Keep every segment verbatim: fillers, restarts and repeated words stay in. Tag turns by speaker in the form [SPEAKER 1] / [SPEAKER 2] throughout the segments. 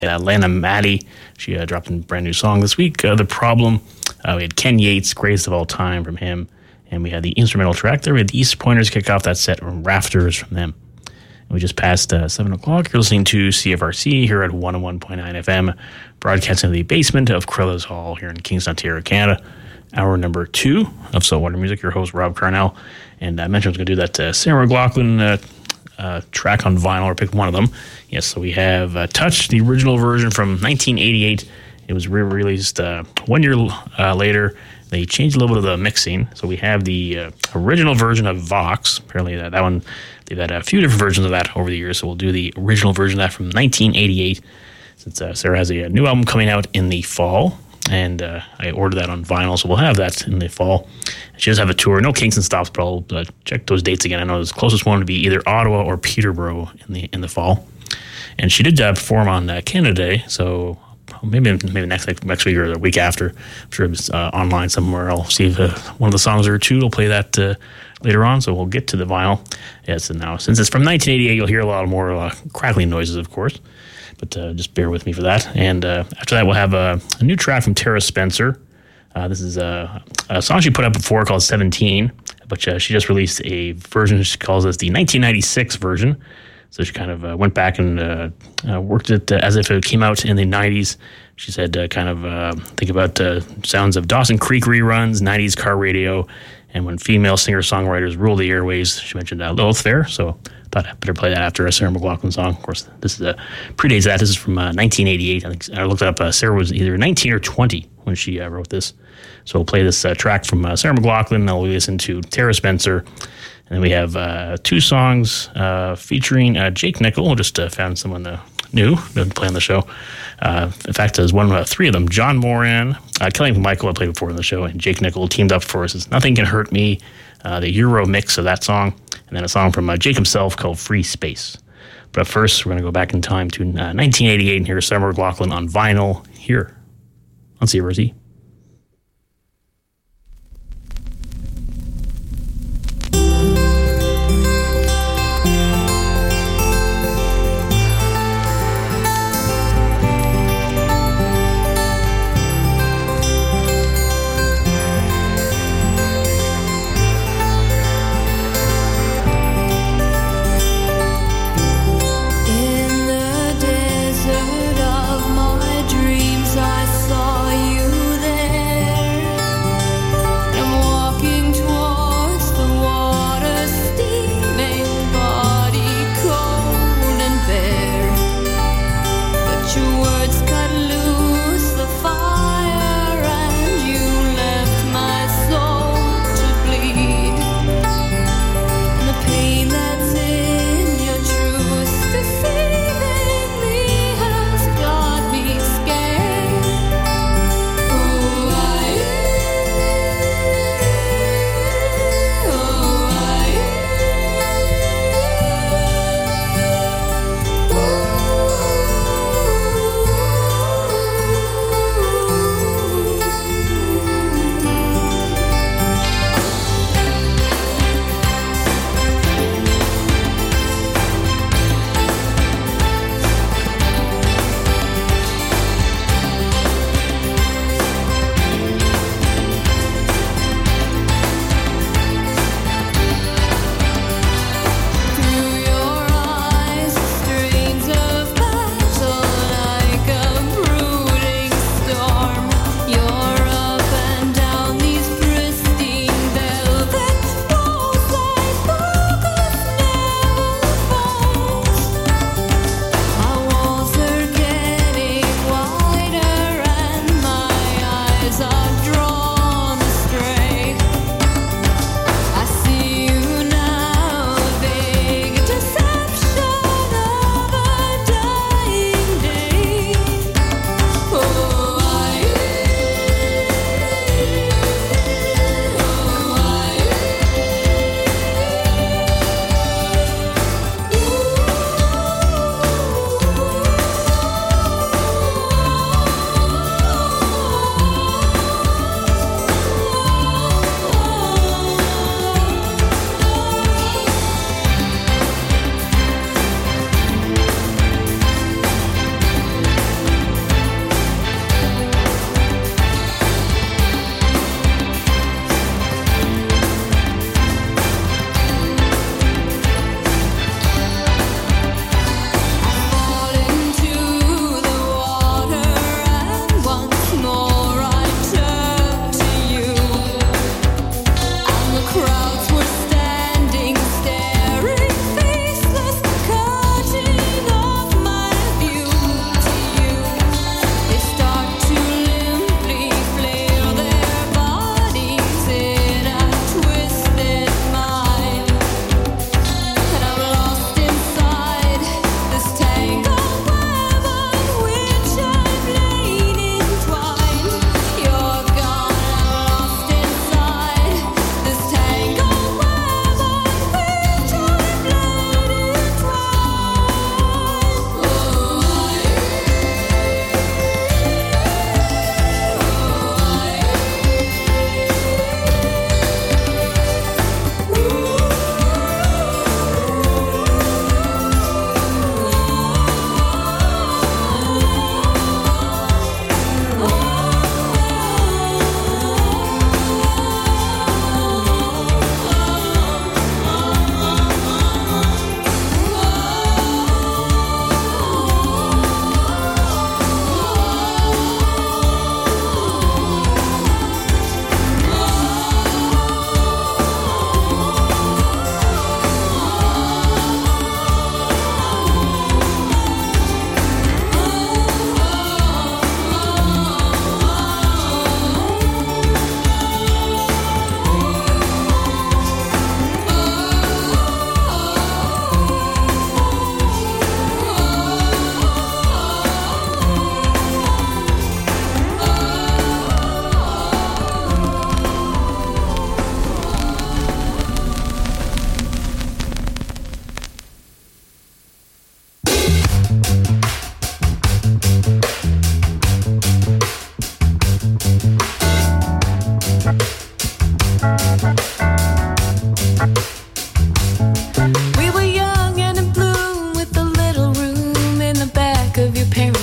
[SPEAKER 1] Uh, Lana Maddie, she uh, dropped a brand new song this week, uh, The Problem. Uh, we had Ken Yates, Greatest of All Time from him. And we had the instrumental track there. We had the East Pointers kick off that set from Rafters from them. And we just passed uh, seven o'clock. You're listening to C F R C here at one oh one point nine F M, broadcasting in the basement of Corellas Hall here in Kingston, Ontario, Canada. Hour number two of Saltwater Music. Your host, Rob Carnell. And I mentioned I was going to do that uh, Sarah McLachlan uh, uh, track on vinyl, or pick one of them. Yes, so we have uh, Touch, the original version from nineteen eighty-eight. It was re-released uh, one year uh, later. They changed a little bit of the mixing. So we have the uh, original version of Vox. Apparently that, that one, they've had a few different versions of that over the years. So we'll do the original version of that from nineteen eighty-eight. Since uh, Sarah has a, a new album coming out in the fall. And uh, I ordered that on vinyl, so we'll have that in the fall. She does have a tour. No Kingston stops, but I'll uh, check those dates again. I know the closest one would be either Ottawa or Peterborough in the in the fall. And she did uh, perform on uh, Canada Day, so maybe maybe next next week or the week after. I'm sure it's uh, online somewhere. I'll see if uh, one of the songs or two. We'll play that uh, later on, so we'll get to the vinyl. Yes, and now since it's from nineteen eighty-eight, you'll hear a lot more uh, crackling noises, of course. But uh, just bear with me for that. And uh, after that, we'll have a, a new track from Tara Spencer. Uh, this is a, a song she put out before called seventeen, but uh, she just released a version she calls it the nineteen ninety-six version. So she kind of uh, went back and uh, uh, worked it uh, as if it came out in the nineties. She said uh, kind of uh, think about uh, sounds of Dawson Creek reruns, nineties car radio, and when female singer-songwriters rule the airways. She mentioned uh, Lilith Fair, so thought I'd better play that after a Sarah McLachlan song. Of course, this is a predates that. This is from uh, nineteen eighty-eight. I think I looked it up. Uh, Sarah was either nineteen or twenty when she uh, wrote this. So we'll play this uh, track from uh, Sarah McLachlan. Then we'll listen to Tara Spencer. And then we have uh, two songs uh, featuring uh, Jake Nickel. Just uh, found someone uh, new to play on the show. Uh, in fact, there's one, uh, three of them. John Moran, uh, Kelly Michael I played before on the show, and Jake Nickel teamed up for us. It's Nothing Can Hurt Me, uh, the Euro mix of that song. And then a song from uh, Jake himself called Free Space. But first, we're going to go back in time to uh, nineteen eighty-eight and hear Sarah McLachlan on vinyl here on C R Z.
[SPEAKER 2] In the desert of my dreams, I saw you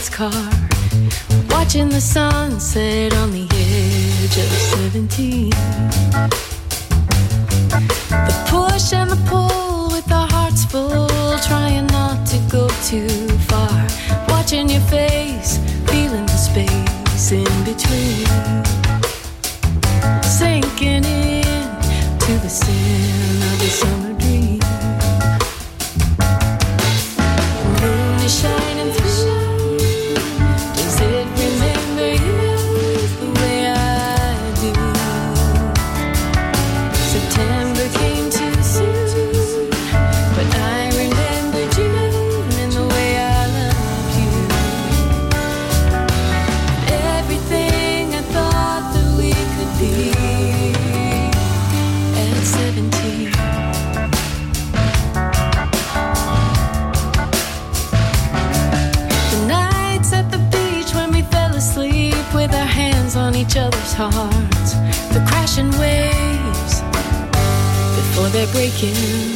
[SPEAKER 2] his car, watching the sunset on the edge of seventeen. The push and the pull with our hearts full, trying not to go too far, watching your face, feeling the space in between, sinking in to the sin of a summer dream. The moon is shining through. Does it remember you the way I do? September came too soon, but I remember June and the way I loved you. Everything I thought that we could be at seventeen. The nights at the beach when we fell asleep with our hands on each other's hearts, the crashing waves before they're breaking.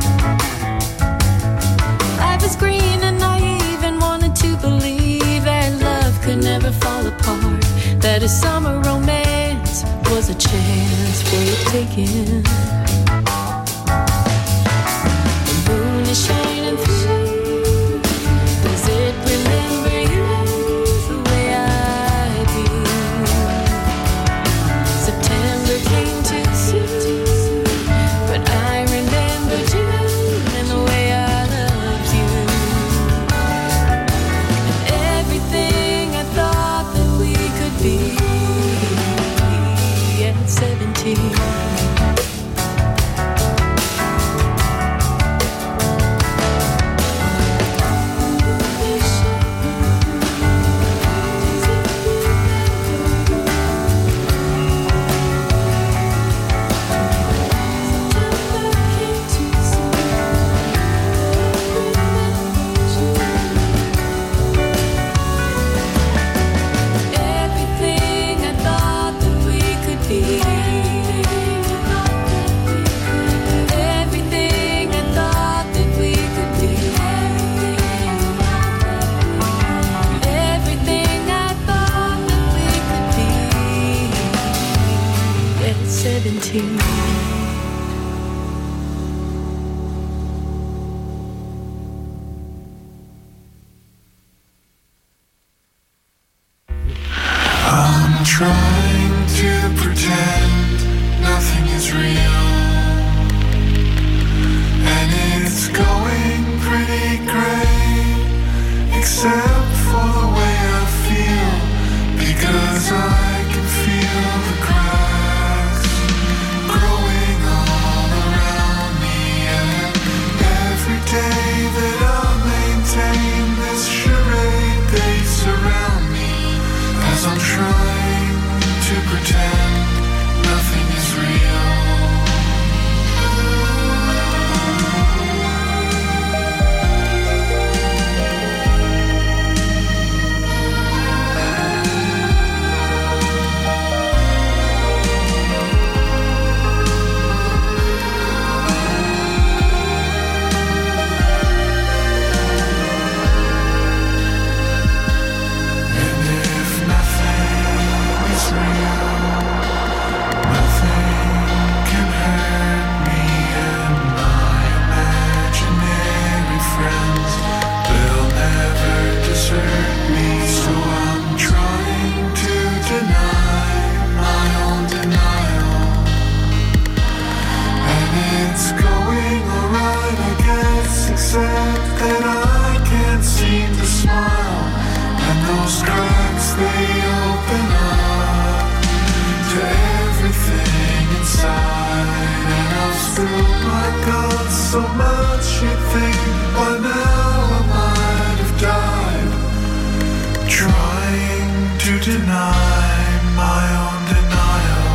[SPEAKER 2] Life was green and naive and wanted to believe that love could never fall apart, that a summer romance was a chance worth taking. The moon is shining through. Does it remember you the way I do? September came too soon, but I remember June and the way I loved you. And everything I thought that we could be at seventeen. Everything I thought that we could be. Everything I thought that we could be. Everything I thought that we could be at seventeen.
[SPEAKER 3] I'm trying to pretend nothing is real, and it's going pretty great, except for the way I feel, because I can feel the cracks growing all around me, and every day that I maintain this charade, they surround me as I'm trying to pretend nothing is real. And if nothing is real, nothing can hurt me, and my imaginary friends, they'll never desert me. So I'm trying to deny my own denial, and it's going alright, I guess, except that I can't seem to smile, and those cracks, they open up to everything inside, and I've spilled my guts so much you'd think by now I might have died, trying to deny my own denial.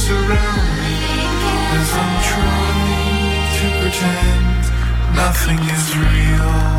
[SPEAKER 3] surround me as I'm trying to pretend nothing is real.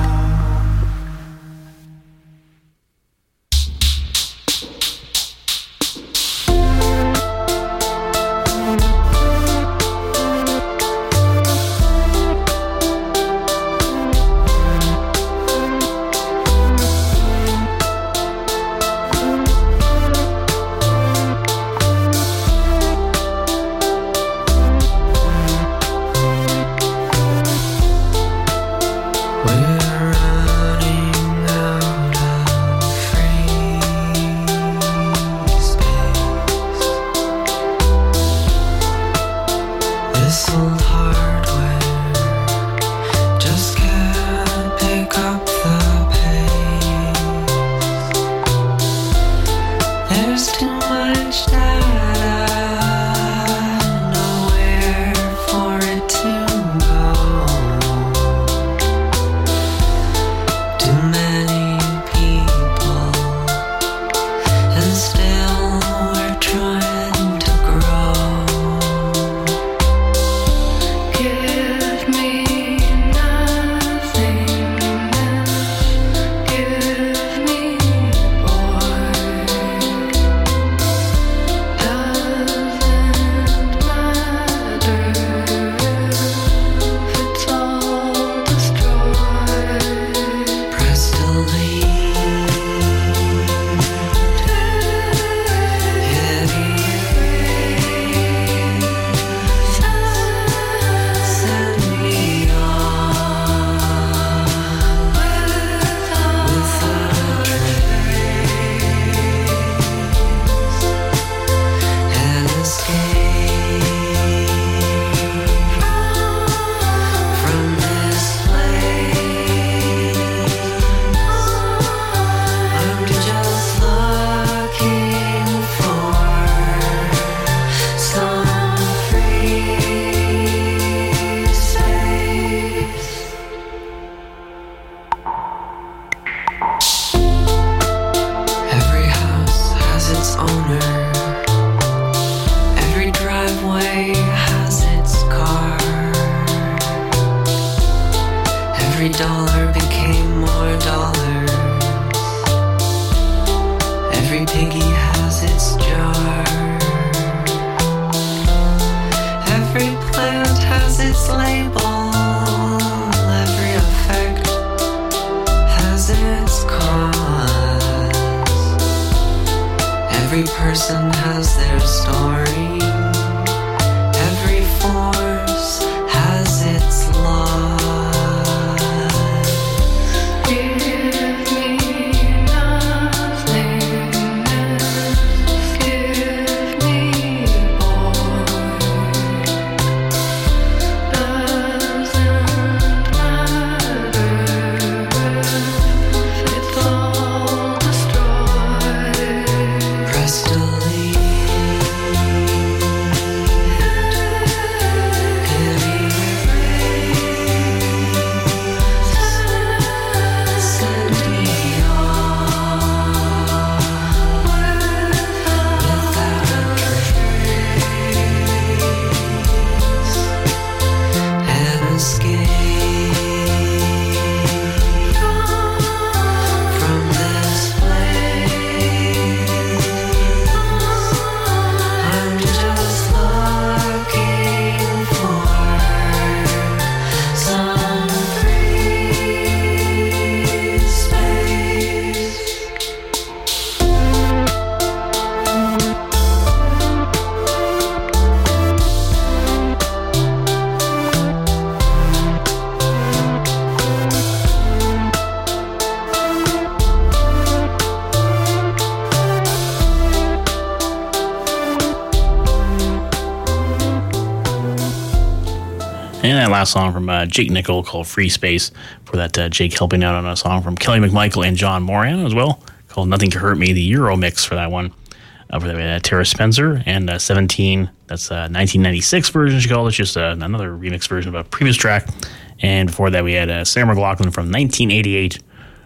[SPEAKER 1] And that last song from uh, Jake Nickel called Free Space. For that, uh, Jake helping out on a song from Kelly McMichael and John Moran as well, called Nothing Can Hurt Me, the Euro mix for that one. Uh, for that, we had Tara Spencer and uh, seventeen, that's a nineteen ninety-six version she called it, just uh, another remix version of a previous track. And before that, we had uh, Sarah McLachlan from nineteen eighty-eight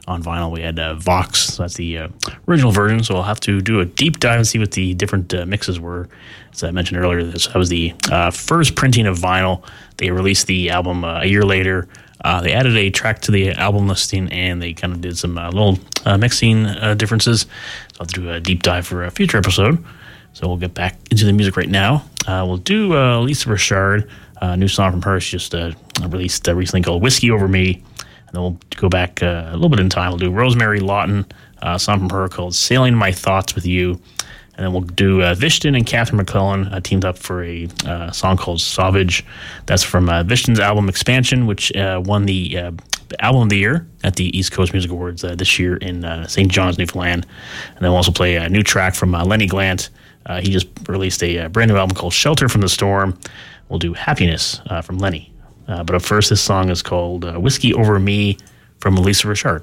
[SPEAKER 1] on vinyl. We had uh, Vox, so that's the uh, original version, so I'll have to do a deep dive and see what the different uh, mixes were. As I mentioned earlier, this that was the uh, first printing of vinyl. They released the album uh, a year later. Uh, they added a track to the album listing, and they kind of did some uh, little uh, mixing uh, differences. So I'll do a deep dive for a future episode. So we'll get back into the music right now. Uh, we'll do uh, Lisa Richard, a new song from her. She just uh, released uh, recently called Whiskey Over Me. And then we'll go back uh, a little bit in time. We'll do Rosemary Lawton, uh, a song from her called Sailing My Thoughts With You. And then we'll do uh, Vishton and Catherine McClellan uh, teamed up for a uh, song called Sauvage. That's from uh, Vishton's album Expansion, which uh, won the uh, Album of the Year at the East Coast Music Awards uh, this year in uh, Saint John's, Newfoundland. And then we'll also play a new track from uh, Lenny Glant. Uh, he just released a, a brand new album called Shelter from the Storm. We'll do Happiness uh, from Lenny. Uh, but up first, this song is called uh, Whiskey Over Me from Lisa Richard.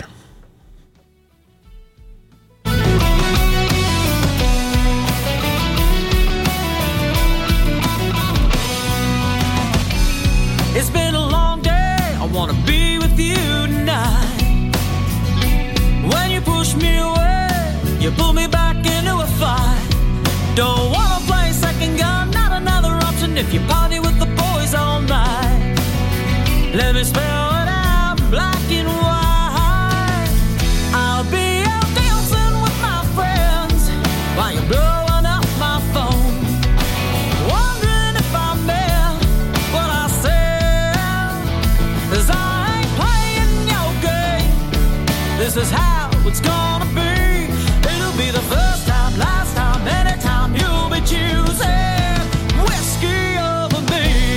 [SPEAKER 4] It's been a long day, I want to be with you tonight. When you push me away, you pull me back into a fight. Don't want to play second gun, not another option if you party with the boys all night. Let me spell it out, black and white. I'll be out dancing with my friends while you're blowing up my phone. Wondering if I meant what I said, 'cause I ain't playing your game. This is how it's gonna be. It'll be the first time, last time, anytime you'll be choosing whiskey over me.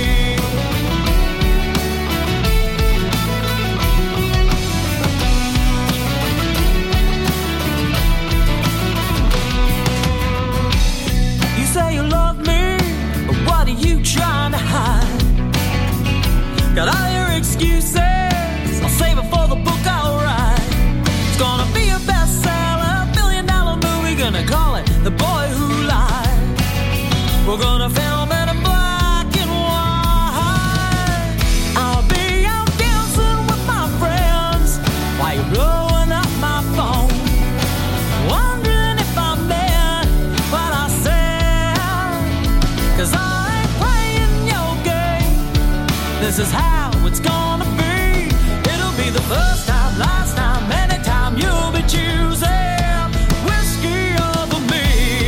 [SPEAKER 4] Say you love me, but what are you trying to hide? Got all your excuses, I'll save it for the book I'll write. It's gonna be a bestseller, billion dollar movie, gonna call it The Boy Who Lied. We're gonna film it in black and white. I'll be out dancing with my friends while you're blowing up my phone. Wondering if I meant what I said, 'cause I ain't playing your game. This is how it's gonna be. It'll be the first time, last time, anytime you'll be choosing whiskey over me.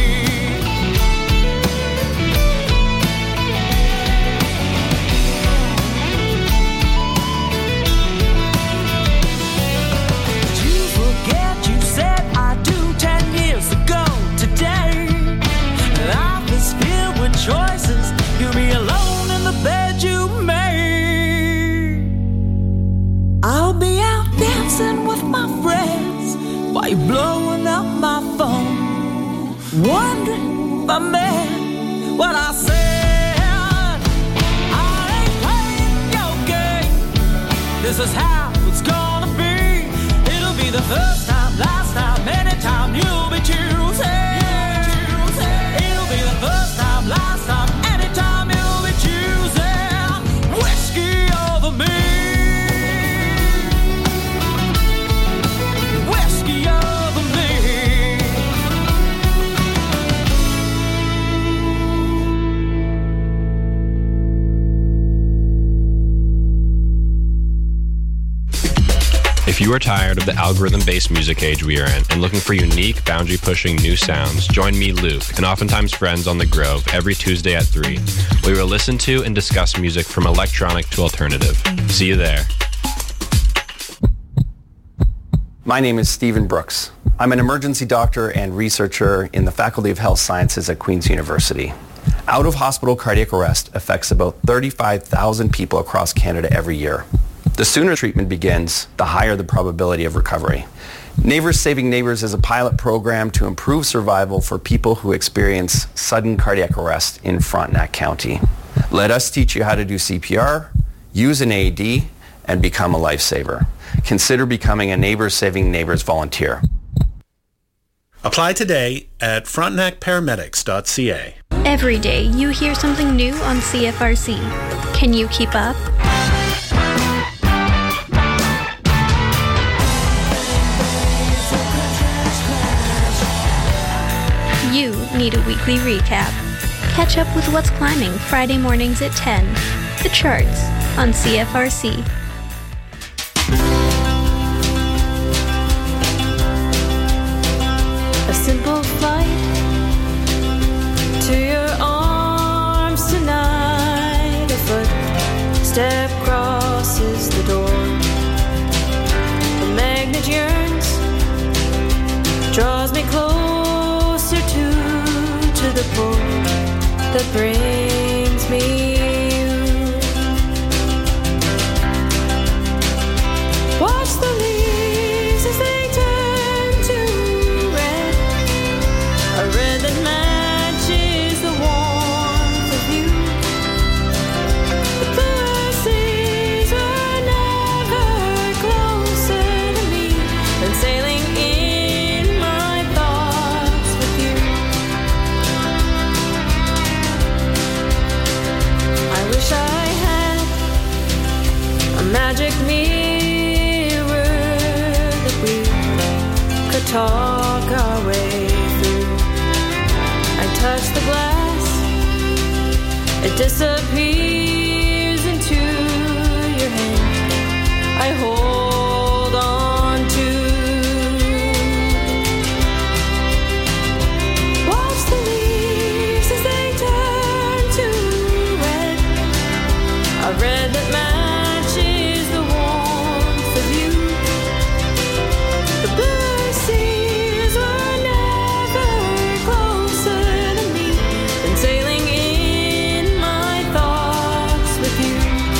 [SPEAKER 4] Did you forget you said I do ten years ago today? Life is filled with choices. You'll be alone in the bed you made. I'll be out dancing with my friends while you're blowing up my phone. Wondering if I meant what I said. I ain't playing your game. This is how it's gonna be. It'll be the first time, last time, anytime you'll be choosing. It'll be the first time, last time, anytime you'll be choosing whiskey over me. Whiskey over me.
[SPEAKER 5] If you are tired of the algorithm-based music age we are in and looking for unique, boundary-pushing new sounds, join me, Luke, and oftentimes friends on The Grove every Tuesday at three. We will listen to and discuss music from electronic to alternative. See you there.
[SPEAKER 6] My name is Stephen Brooks. I'm an emergency doctor and researcher in the Faculty of Health Sciences at Queen's University. Out-of-hospital cardiac arrest affects about thirty-five thousand people across Canada every year. The sooner treatment begins, the higher the probability of recovery. Neighbors Saving Neighbors is a pilot program to improve survival for people who experience sudden cardiac arrest in Frontenac County. Let us teach you how to do C P R, use an A E D, and become a lifesaver. Consider becoming a Neighbors Saving Neighbors volunteer.
[SPEAKER 7] Apply today at frontenac paramedics dot c a.
[SPEAKER 8] Every day you hear something new on C F R C. Can you keep up? need a weekly recap. Catch up with what's climbing Friday mornings at ten. The Charts on C F R C.
[SPEAKER 2] A simple flight to your arms tonight. A footstep crosses the door. The magnet yearns, draws me closer to to the pull that brings me you. Watch the leaves as they turn to red, a red that matches the warmth of you. The blue seas were never closer to me than sailing in my thoughts with you. I wish I had a magic mirror that we could talk our way through. I touch the glass, it disappears into your hand. I hold on to. Watch the leaves as they turn to red, a red that matches the warmth of you. The blue seas were never closer to me than sailing in my thoughts with you.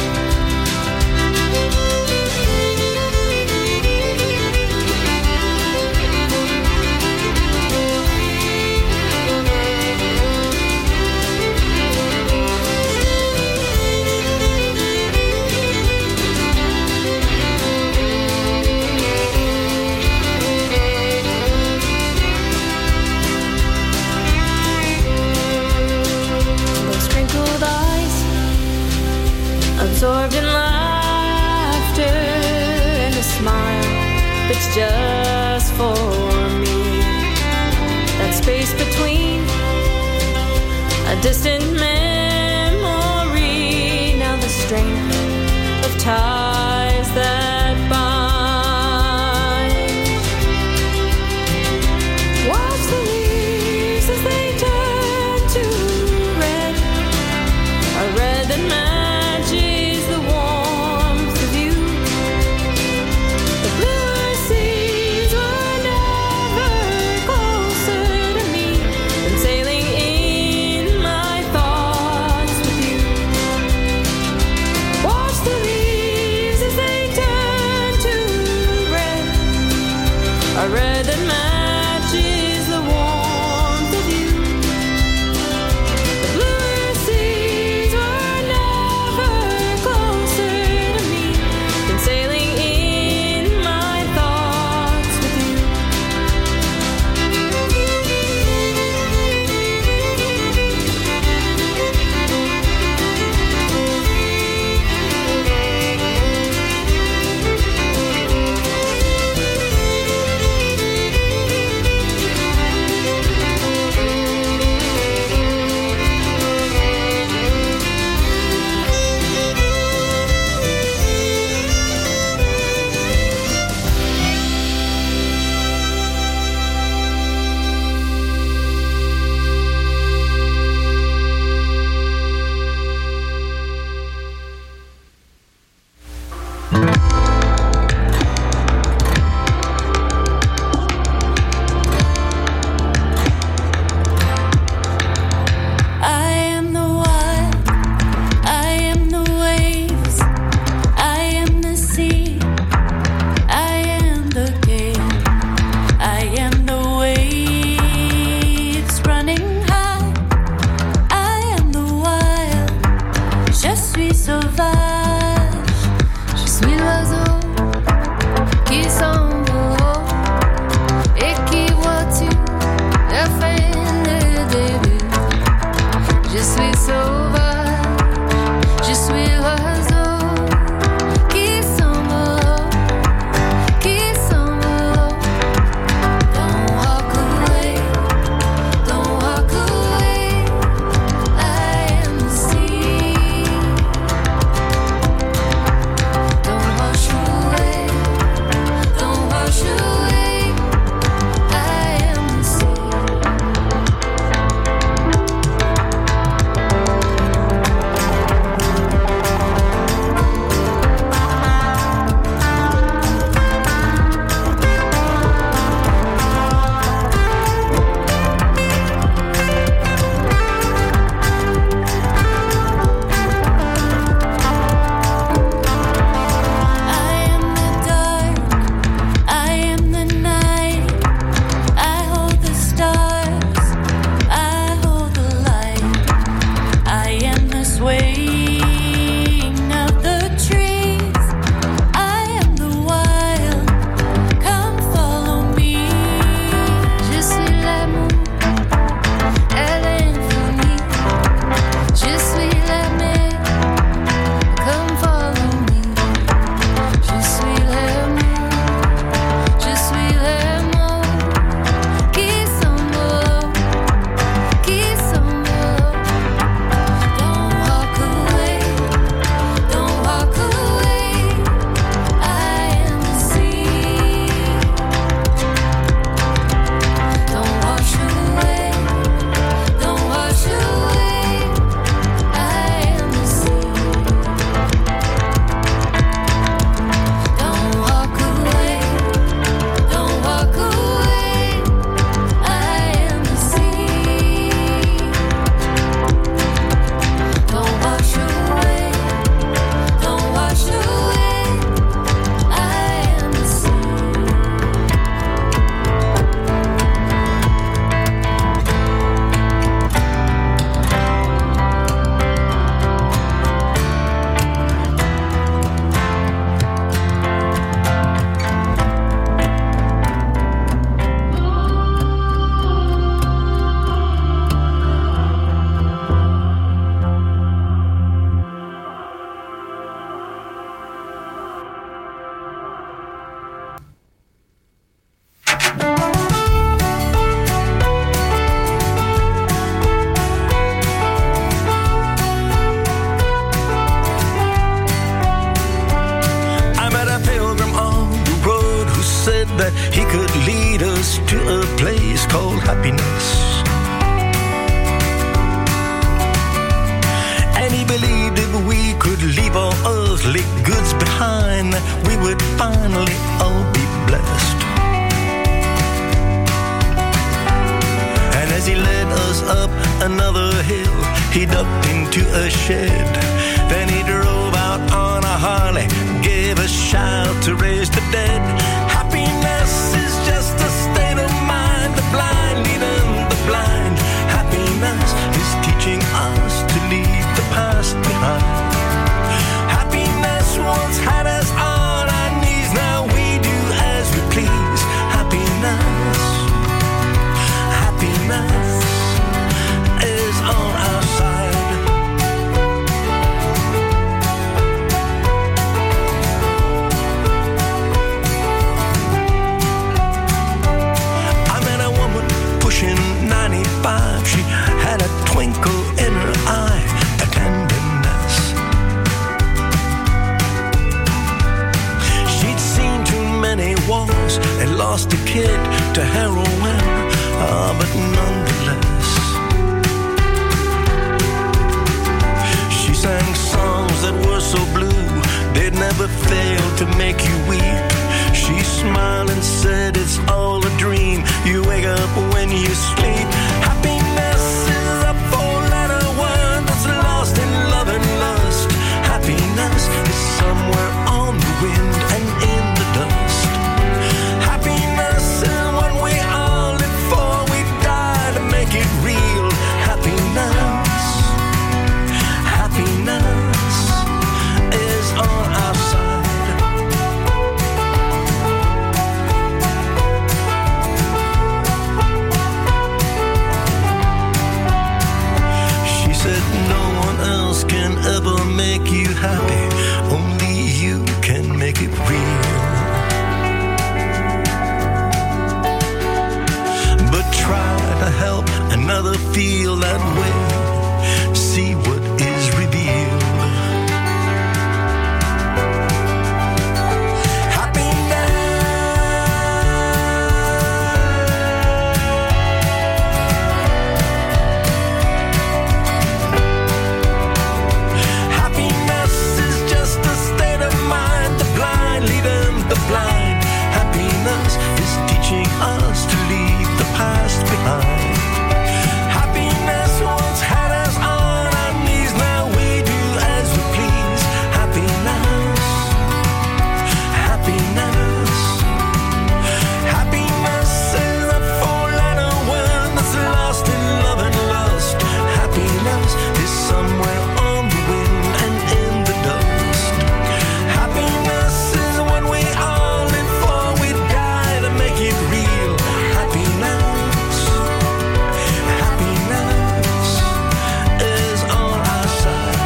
[SPEAKER 2] Those crinkled eyes, absorbed in laughter, and a smile that's just for me. That space between a distant memory, now the strength of ties that bind. Watch the leaves as they turn to red, a red that matches the warmth of you. The blue seas were never closer to me than sailing in my thoughts with you. Watch the leaves
[SPEAKER 9] earthly goods behind, that we would finally all be blessed. And as he led us up another hill, he ducked into a shed. Then he drove out on a Harley, gave a shout to raise the dead. Happiness is just a state of mind, the blind leading the blind. Happiness is teaching us to leave the past behind. Happiness once had us on our knees, now we do as we please. Happiness, happiness is on our side. I met a woman pushing ninety-five. She had a twinkle in her eye, a tenderness. She'd seen too many wars and lost a kid to heroin, ah, but nonetheless she sang songs that were so blue they'd never fail to make you weep. She smiled and said it's all a dream, you wake up when you sleep. Happiness is a four-letter word that's lost in love and lust. Happiness is somewhere on the wind and in the dust. Happiness is what we all live for, we die to make it real. Happiness, happiness is on our side. She said no one else can ever make you happy, only you can make it real. But try to help another feel that way, see what is revealed. Happiness is just a state of mind, the blind leading the blind. Happiness is teaching us to leave the past behind. Happiness once had us on our knees, now we do as we please. Happiness, happiness, happiness is a four-letter word that's lost in love and lust. Happiness is somewhere on the wind and in the dust. Happiness is what we all live for, we die to make it real. Happiness, happiness is on our side.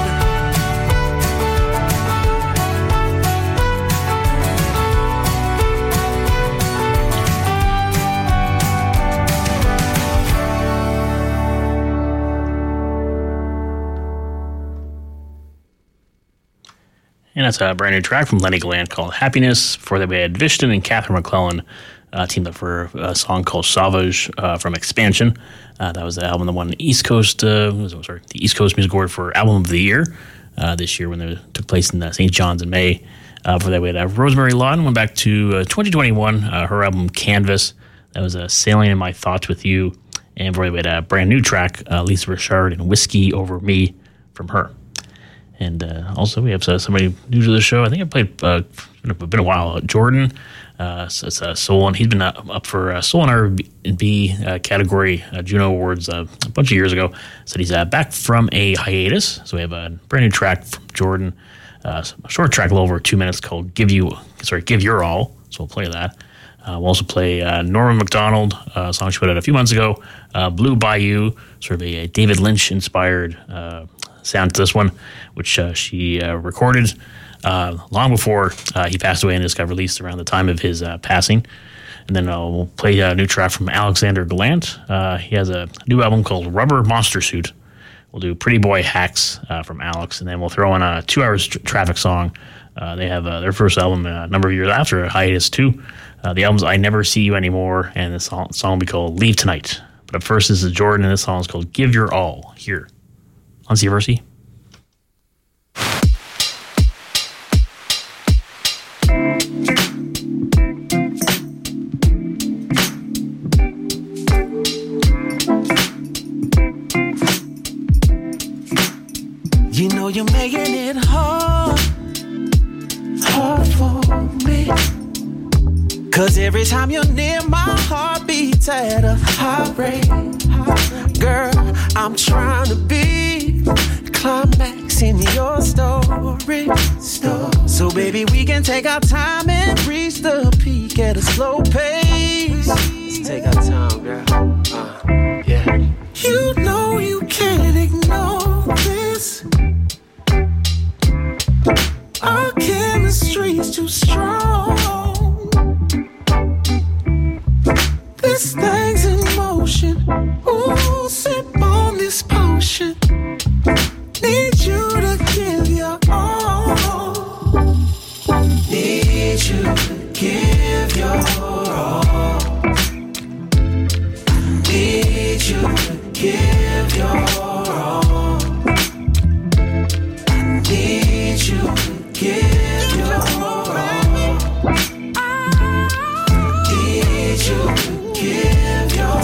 [SPEAKER 1] And that's a brand new track from Lenny Gallant called Happiness. Before that, we had Vishton and Catherine McClellan uh, teamed up for a song called Sauvage uh, from Expansion. Uh, that was the album that won the East Coast, uh, was it, sorry, the East Coast Music Award for Album of the Year uh, this year when it took place in uh, Saint John's in May. Uh, before that, we had uh, Rosemary Lawton. Went back to uh, twenty twenty-one, uh, her album Canvas. That was uh, Sailing in My Thoughts with You. And before that, we had a brand new track, uh, Lisa Richard and Whiskey Over Me from her. And uh, also, we have uh, somebody new to the show. I think I played, uh, it's been a while, uh, Jordan. Uh, so it's uh, Soul, and he's been uh, up for uh, Soul and R and B uh, category uh, Juno Awards uh, a bunch of years ago. So he's uh, back from a hiatus. So we have a brand new track from Jordan, uh, a short track, a little over two minutes, called "Give You," sorry, "Give Your All." So we'll play that. Uh, we'll also play uh, Norman MacDonald, uh, a song she put out a few months ago, uh, "Blue Bayou," sort of a, a David Lynch inspired uh, sound to this one, which uh, she uh, recorded uh, long before uh, he passed away, and just got released around the time of his uh, passing. And then uh, we'll play a new track from Alexander Gallant. Uh, he has a new album called Rubber Monster Suit. We'll do Pretty Boy Hacks uh, from Alex, and then we'll throw in a two hours tr- traffic song. Uh, they have uh, their first album uh, a number of years after a hiatus, too. Uh, the album's I Never See You Anymore, and the song, song will be called Leave Tonight. But up first, this is Jordan, and this song is called Give Your All, here on C F R C.
[SPEAKER 10] You know you're making it hard, hard for me. Cause every time you're near, my heart beats at a high rate. Girl, I'm trying to be climax in your story. So baby, we can take our time and reach the peak at a slow pace. Let's take our time, girl. Uh, yeah. You know you can't ignore this. Our chemistry's too strong. This thing's in motion. Ooh, sip on this potion. Need you to give your all. Need you to give your all. Need you to give your all. Need you to give your all. Need you to give your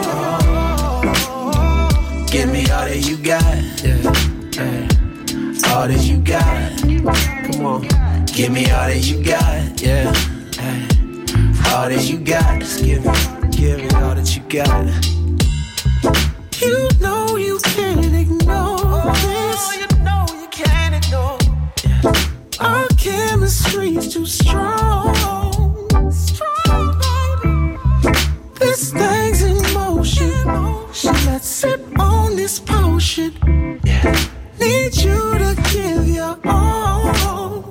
[SPEAKER 10] all. Give me all that you got, yeah. All that you got. Come on, give me all that you got, yeah. All that you got, just give me, give me all that you got. You know you can't ignore this. You know you can't ignore. Our chemistry's too strong. Strong, baby. This thing's in motion. So let's sip on this potion. Yeah. Need you to give your all.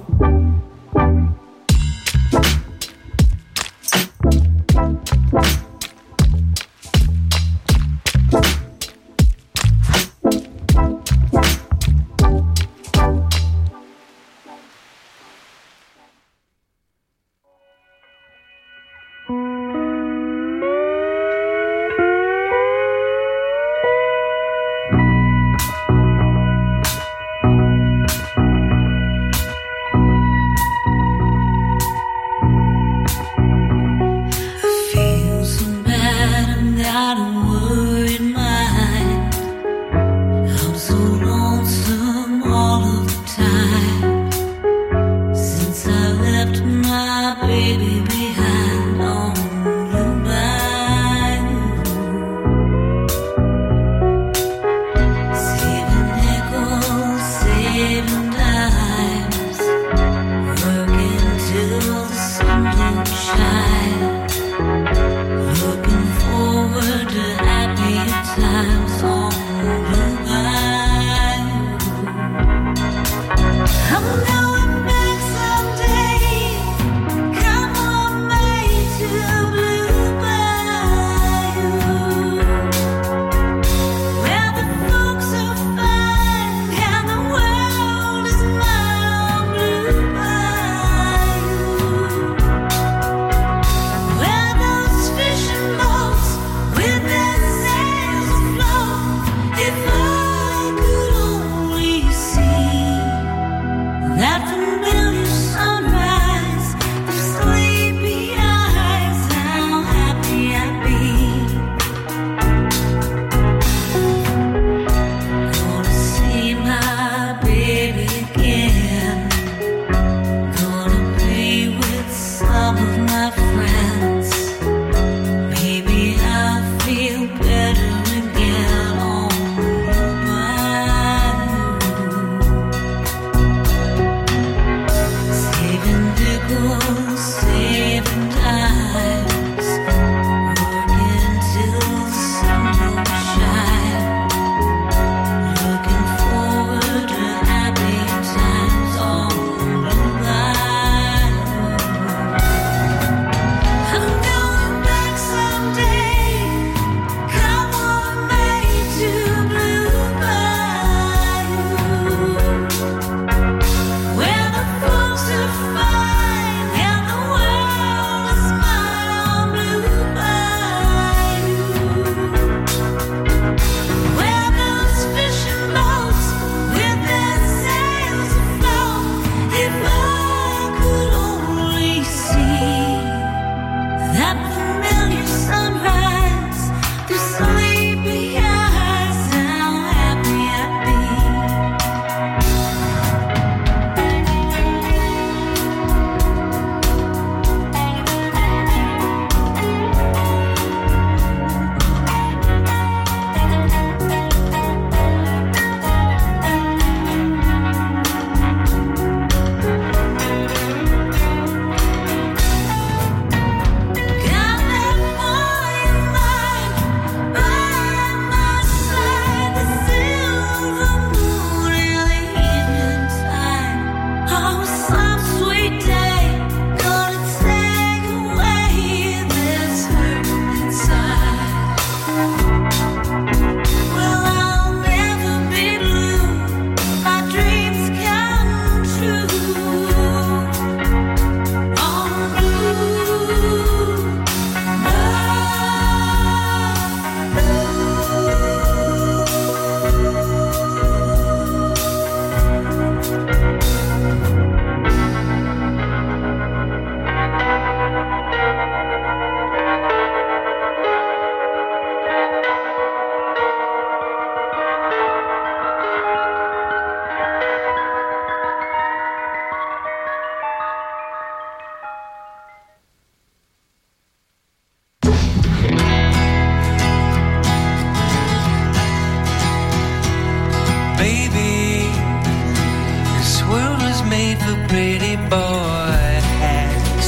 [SPEAKER 11] a pretty boy hacks,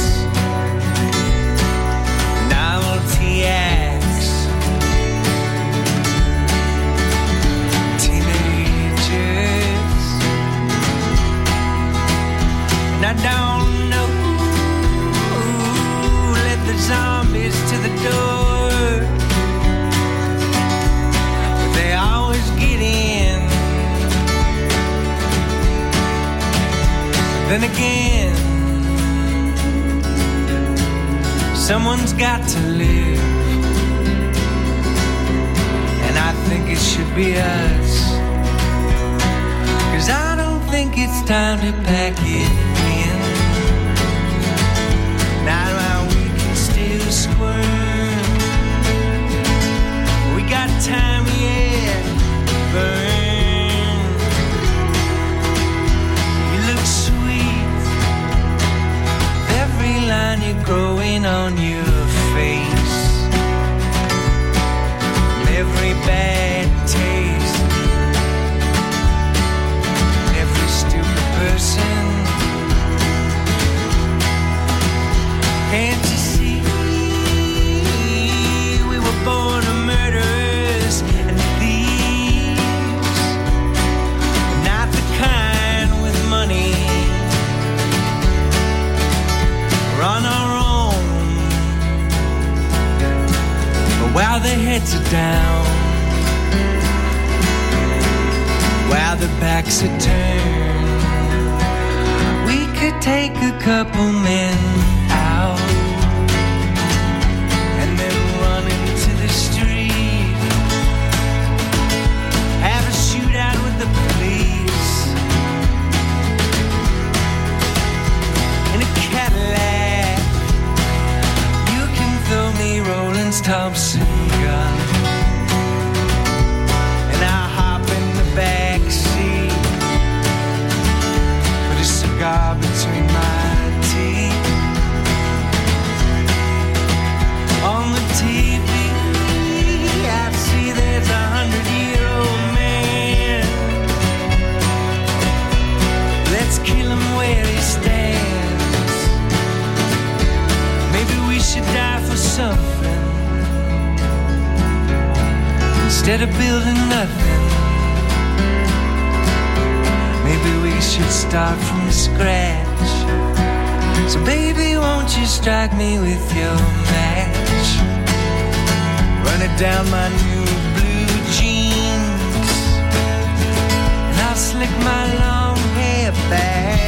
[SPEAKER 11] novelty acts, teenagers. And I don't know, let the zombies to the door, but they always get in. Then again, someone's got to live, and I think it should be us, 'cause I don't think it's time to pack it in. Not while we can still squirm. We got time yet, burn. You look sweet, every line you're growing on your face, every bad taste, every stupid person. Can't you see we were born to murderers and thieves, not the kind with money. We're on our own, but while their heads are down, while their backs are turned, we could take a couple men out and then run into the street, have a shootout with the police in a Cadillac. You can throw me Rollins Thompson gun, and I'll hop in the back seat, put a cigar between my teeth. On the T V, I see there's a hundred-year-old man. Let's kill him where he stands. Maybe we should die for something instead of building nothing. Maybe we should start from scratch. So baby, won't you strike me with your match? Run it down my new blue jeans, and I'll slick my long hair back.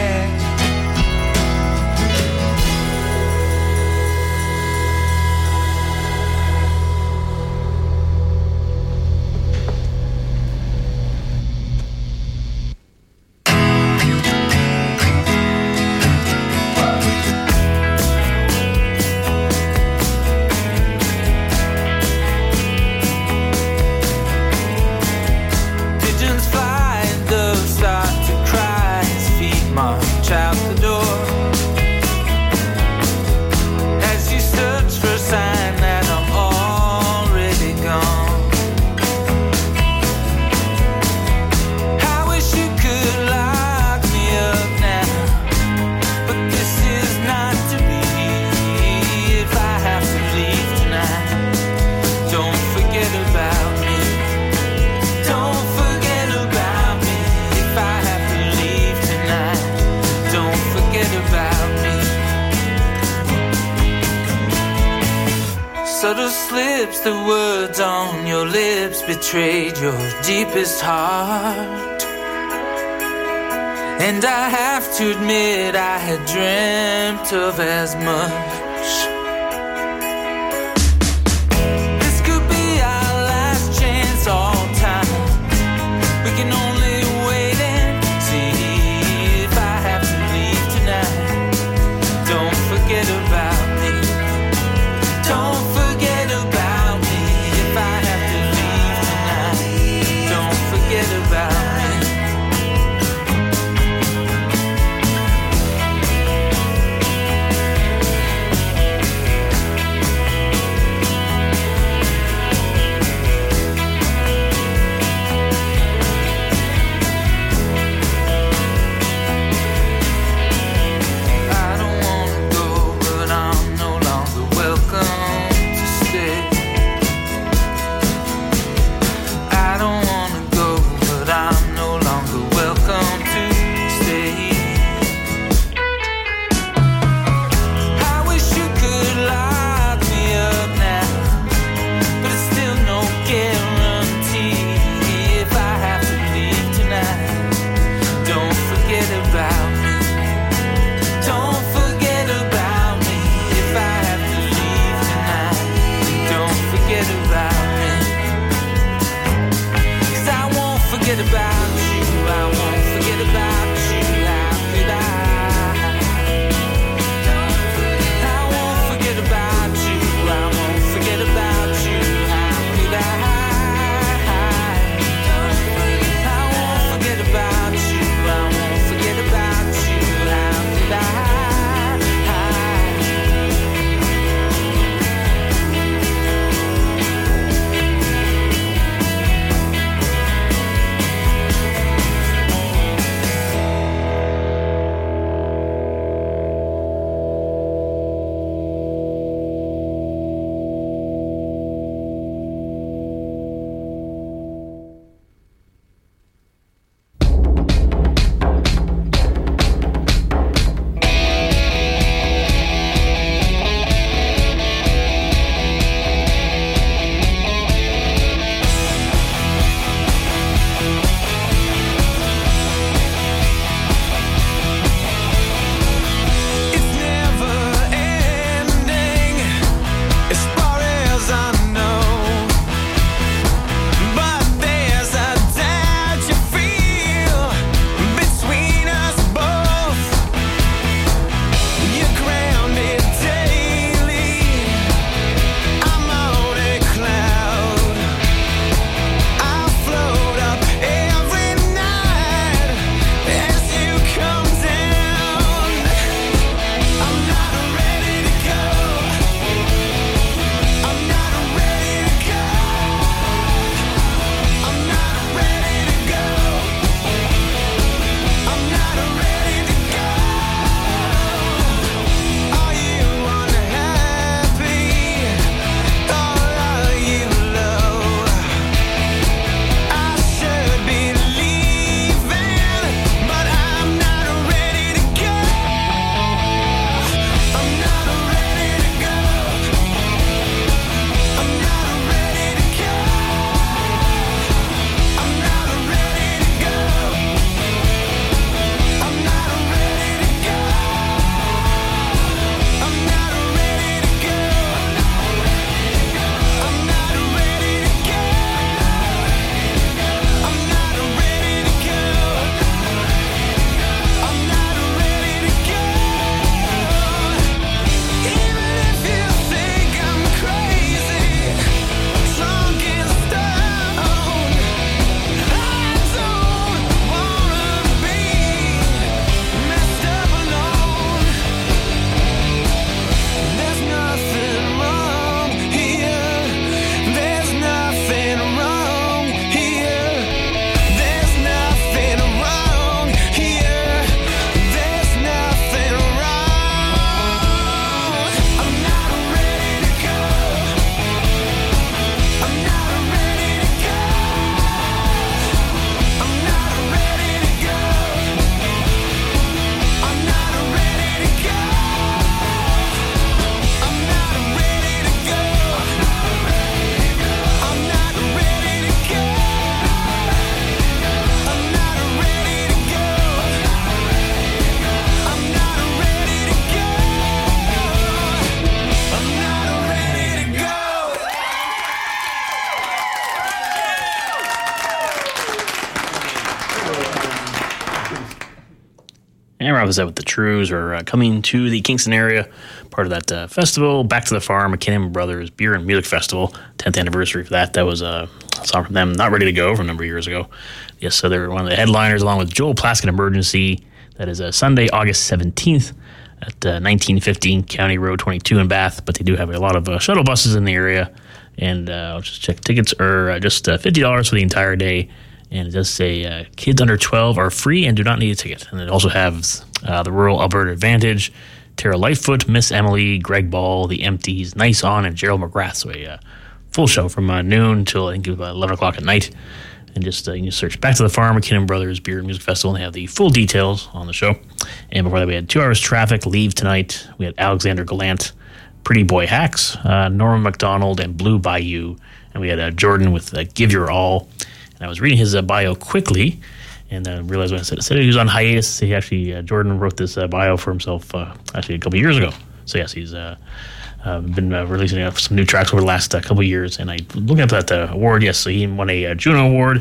[SPEAKER 11] Pigeons fly, doves start to cry, his feet march out the door. As you search for a sign that I'm already gone, I wish you could lock me up now, but this is not to be. If I have to leave tonight, don't forget about me. Don't forget about me. If I have to leave tonight, don't forget about me. Subtle slips, the words on your lips betrayed your deepest heart. And I have to admit I had dreamt of as much. This could be our last chance all time. We can only wait and see. If I have to leave tonight, don't forget about me. Don't forget about me. If I have to leave tonight, don't forget about me. forget about you. I won't forget about you. How could I? I won't forget about you. I won't forget about you. How could I? I won't forget about you. I won't forget about you. How could I?
[SPEAKER 1] And Rob was out with the Trues, are uh, coming to the Kingston area, part of that uh, festival, Back to the Farm, McKinnon Brothers Beer and Music Festival, tenth anniversary for that. That was uh, a song from them, Not Ready to Go, from a number of years ago. Yes, so they're one of the headliners, along with Joel Plaskett Emergency. That is uh, Sunday, August seventeenth at uh, nineteen fifteen County Road twenty-two in Bath. But they do have a lot of uh, shuttle buses in the area. And uh, I'll just check. Tickets are uh, just uh, fifty dollars for the entire day. And it does say uh, kids under twelve are free and do not need a ticket. And it also has uh, the Rural Alberta Advantage, Tara Lightfoot, Miss Emily, Greg Ball, The Empties, Nice On, and Gerald McGrath. So a uh, full show from uh, noon till I think about eleven o'clock at night. And just uh, you can search Back to the Farm, McKinnon Brothers Beer and Music Festival, and they have the full details on the show. And before that, we had Two Hours Traffic, Leave Tonight. We had Alexander Gallant, Pretty Boy Hacks, uh, Norman MacDonald, and Blue Bayou. And we had uh, Jordan with uh, Give Your All. And I was reading his uh, bio quickly, and then uh, realized when I said, said he was on hiatus. He actually, uh, Jordan wrote this uh, bio for himself uh, actually a couple years ago. So yes, he's uh, uh, been uh, releasing uh, some new tracks over the last uh, couple of years. And I looking at that uh, award, yes, so he won a uh, Juno Award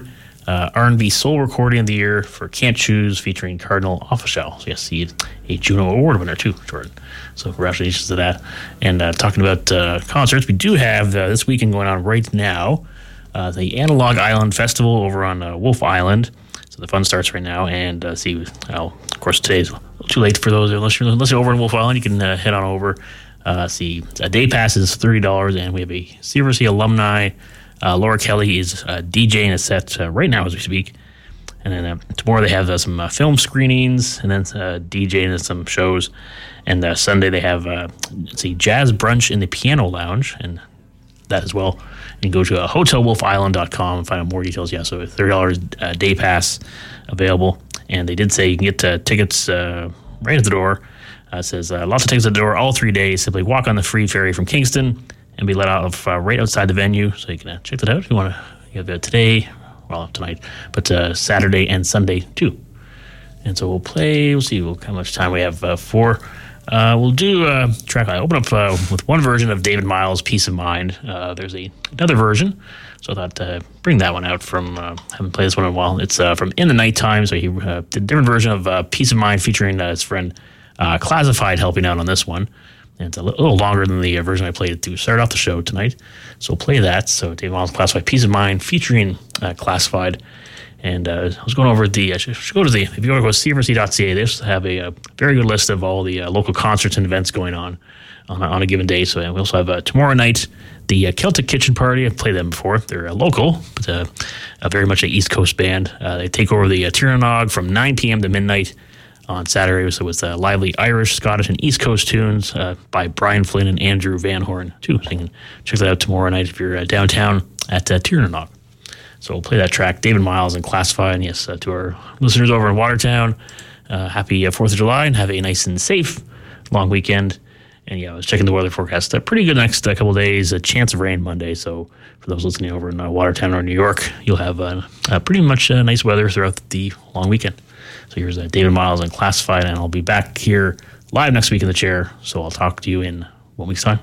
[SPEAKER 1] uh, R and B Soul Recording of the Year for Can't Choose featuring Cardinal Offishall. So yes, he a Juno Award winner too, Jordan. So congratulations to that. And uh, talking about uh, concerts, we do have uh, this weekend going on right now, uh, the Analog Island Festival over on uh, Wolf Island. So the fun starts right now. And uh, see, well, of course, today's too late for those, unless you're, unless you're over in Wolf Island, you can uh, head on over. Uh, see, a day pass is thirty dollars, and we have a C R C alumni. Uh, Laura Kelly is uh, DJing a set uh, right now as we speak. And then uh, tomorrow they have uh, some uh, film screenings, and then uh, DJing at some shows. And uh, Sunday they have, uh, let's see, Jazz Brunch in the Piano Lounge, and that as well. You can go to uh, hotel wolf island dot com and find out more details. Yeah, so thirty dollars uh, day pass available. And they did say you can get uh, tickets uh, right at the door. Uh, it says uh, lots of tickets at the door all three days. Simply walk on the free ferry from Kingston and be let out of uh, right outside the venue. So you can uh, check that out if you want to. You have uh, today, well, tonight, but uh, Saturday and Sunday too. And so we'll play, we'll see how much time we have uh, for. Uh, we'll do a uh, track. I open up uh, with one version of David Miles' Peace of Mind. Uh, there's a, another version, so I thought uh, bring that one out from, uh, haven't played this one in a while. It's uh, from In the Nighttime, so he uh, did a different version of uh, Peace of Mind featuring uh, his friend uh, Classified helping out on this one. And it's a little longer than the version I played to start off the show tonight. So we'll play that. So David Miles Classified, Peace of Mind, featuring uh, Classified. And uh, I was going over the, I should, should go to the, if you go to go to C R C dot C A, they just have a, a very good list of all the uh, local concerts and events going on on a, on a given day. So we also have uh, tomorrow night, the uh, Celtic Kitchen Party. I've played them before. They're uh, local, but uh, uh, very much an East Coast band. Uh, they take over the uh, Tiranog from nine p.m. to midnight on Saturday. So it's uh, lively Irish, Scottish, and East Coast tunes uh, by Brian Flynn and Andrew Van Horn, too. So you can check that out tomorrow night if you're uh, downtown at uh, Tiranog. So we'll play that track, David Miles and Classified. And yes, uh, to our listeners over in Watertown, uh, happy uh, fourth of July and have a nice and safe long weekend. And yeah, I was checking the weather forecast. Uh, pretty good next uh, couple of days. A chance of rain Monday. So for those listening over in uh, Watertown or New York, you'll have uh, uh, pretty much uh, nice weather throughout the long weekend. So here's uh, David Miles and Classified, and I'll be back here live next week in the chair. So I'll talk to you in one week's time.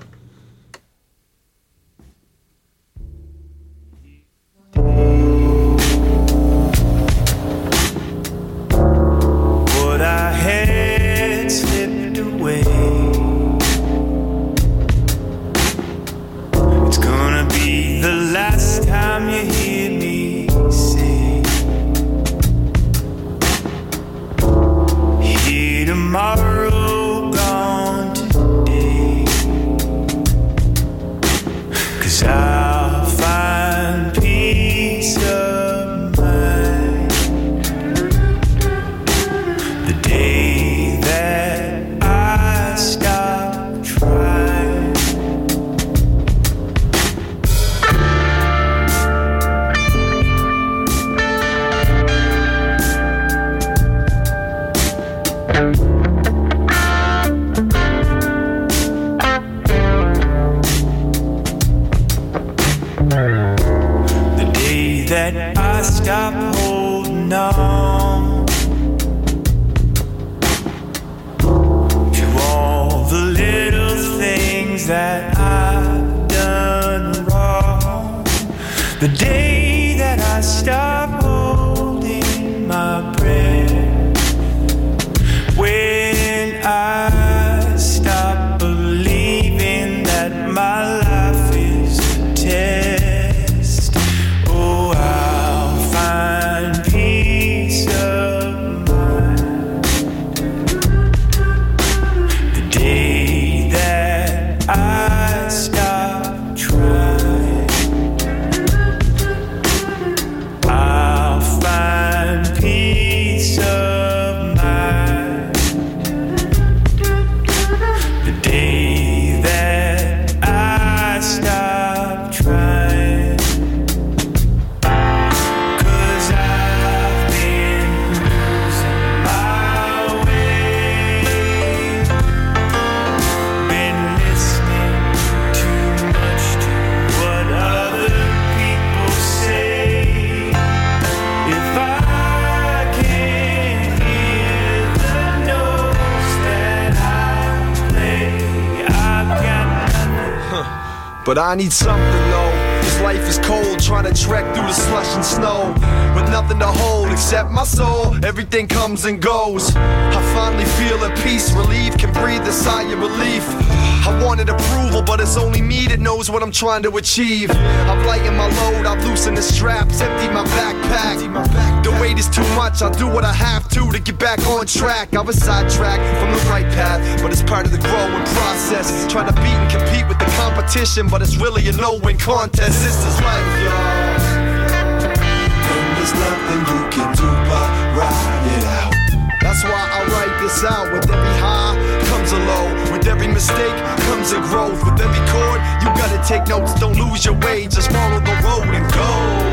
[SPEAKER 9] What I had slipped away. It's gonna be the last time you hear me say, here tomorrow, gone today. 'Cause I'll find peace of mind the day that I stop trying. The day that I stop holding on to all the little things that I've done wrong. The day that I stop holding my breath. When I stop believing that my life is a test. Oh, I'll find peace of mind the day that I stop trying. I'll find peace of mind the day that I stop trying. 'Cause I've been losing my way, been listening too much to what other people say. If I can't hear the notes that I play, I've got nothing.
[SPEAKER 12] But I need something though. This life is cold, trying to trek through the slush and snow. With with nothing to hold except my soul. Everything comes and goes. I finally feel at peace, relief, can breathe a sigh of relief. I wanted approval, but it's only me that knows what I'm trying to achieve. I've lightened my load, I've loosened the straps, emptied my backpack. The weight is too much, I'll do what I have to to get back on track. I was sidetracked from the right path, but it's part of the growing process. Trying to beat and compete with the competition, but it's really a no-win contest. This is life, y'all.
[SPEAKER 3] And there's nothing you can do but ride it out.
[SPEAKER 12] That's why I write this out. With every high comes a low. With every mistake comes a growth. With every chord, you gotta take notes. Don't lose your way, just follow the road and go.